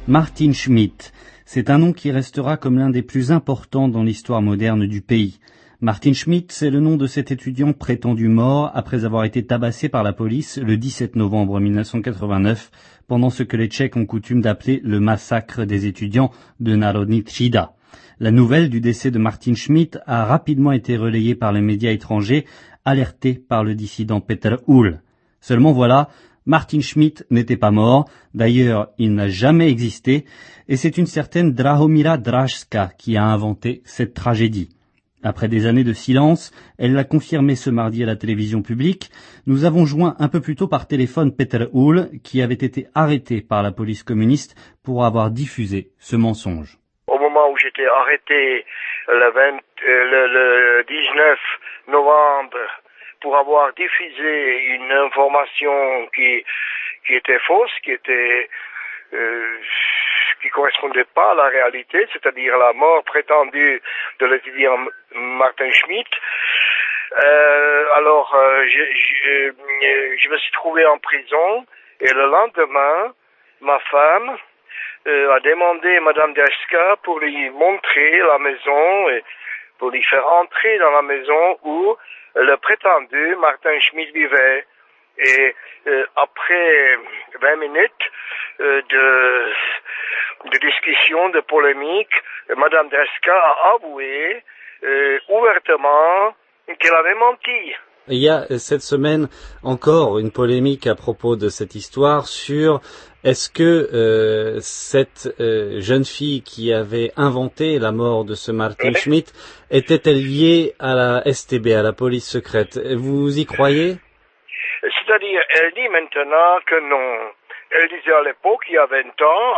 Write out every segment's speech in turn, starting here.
Martin Schmidt, c'est un nom qui restera comme l'un des plus importants dans l'histoire moderne du pays. Martin Schmidt, c'est le nom de cet étudiant prétendu mort après avoir été tabassé par la police le 17 novembre 1989 pendant ce que les Tchèques ont coutume d'appeler le massacre des étudiants de Národní třída. La nouvelle du décès de Martin Schmidt a rapidement été relayée par les médias étrangers, alertés par le dissident Peter Uhl. Seulement voilà, Martin Schmidt n'était pas mort, d'ailleurs il n'a jamais existé, et c'est une certaine Drahomira Dražska qui a inventé cette tragédie. Après des années de silence, elle l'a confirmé ce mardi à la télévision publique. Nous avons joint un peu plus tôt par téléphone Peter Uhl, qui avait été arrêté par la police communiste pour avoir diffusé ce mensonge. Au moment où j'étais arrêté le 19 novembre pour avoir diffusé une information qui était fausse, qui correspondait pas à la réalité, c'est-à-dire la mort prétendue de l'étudiant Martin Schmidt. Je me suis trouvé en prison et le lendemain, ma femme a demandé à Madame Dražska pour lui montrer la maison et pour lui faire entrer dans la maison où le prétendu Martin Schmidt vivait. Et après 20 minutes de discussion, de polémique, Madame Dražska a avoué ouvertement qu'elle avait menti. Il y a cette semaine encore une polémique à propos de cette histoire sur est-ce que cette jeune fille qui avait inventé la mort de ce Martin Schmidt était-elle liée à la STB, à la police secrète? Vous y croyez? C'est-à-dire, elle dit maintenant que non. Elle disait à l'époque, il y a 20 ans,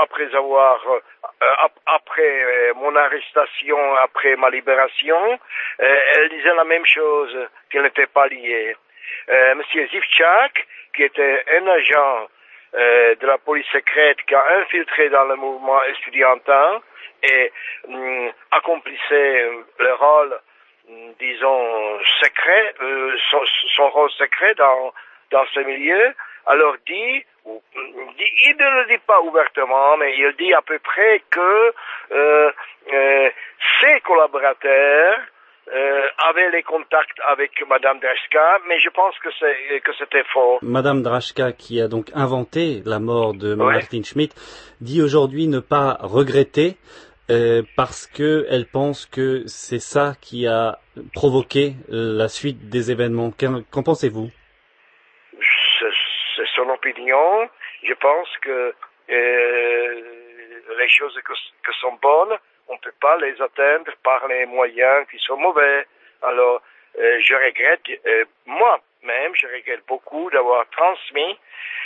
après mon arrestation, après ma libération, elle disait la même chose, qu'elle n'était pas liée. Monsieur Živčák, qui était un agent de la police secrète qui a infiltré dans le mouvement estudiantin et accomplissait le rôle, disons, secret, son rôle secret dans ce milieu, alors il ne le dit pas ouvertement, mais il dit à peu près que ses collaborateurs avaient les contacts avec Madame Dražska, mais je pense que c'était faux. Madame Dražska, qui a donc inventé la mort de Martin Schmidt, dit aujourd'hui ne pas regretter parce que elle pense que c'est ça qui a provoqué la suite des événements. Qu'en pensez-vous? C'est son opinion. Je pense que les choses que sont bonnes, on ne peut pas les atteindre par les moyens qui sont mauvais. Alors, je regrette, moi-même, je regrette beaucoup d'avoir transmis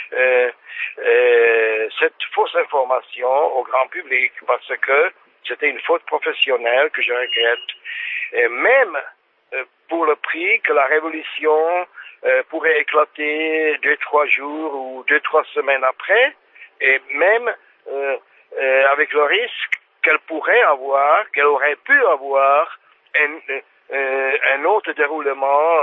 cette fausse information au grand public parce que c'était une faute professionnelle que je regrette. Et même pour le prix que la révolution pourrait éclater 2-3 jours ou 2-3 semaines après, et même avec le risque qu'elle aurait pu avoir un autre déroulement.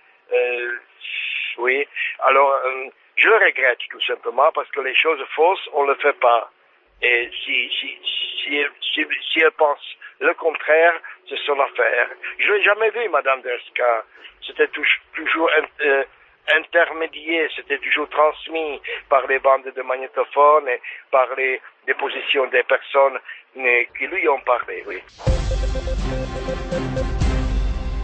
Oui, alors je le regrette tout simplement parce que les choses fausses, on ne le fait pas. Et si elle pense le contraire, c'est son affaire. Je l'ai jamais vu, Madame Dražska. C'était toujours intermédié, c'était toujours transmis par les bandes de magnétophone et par les dépositions des personnes qui lui ont parlé, oui.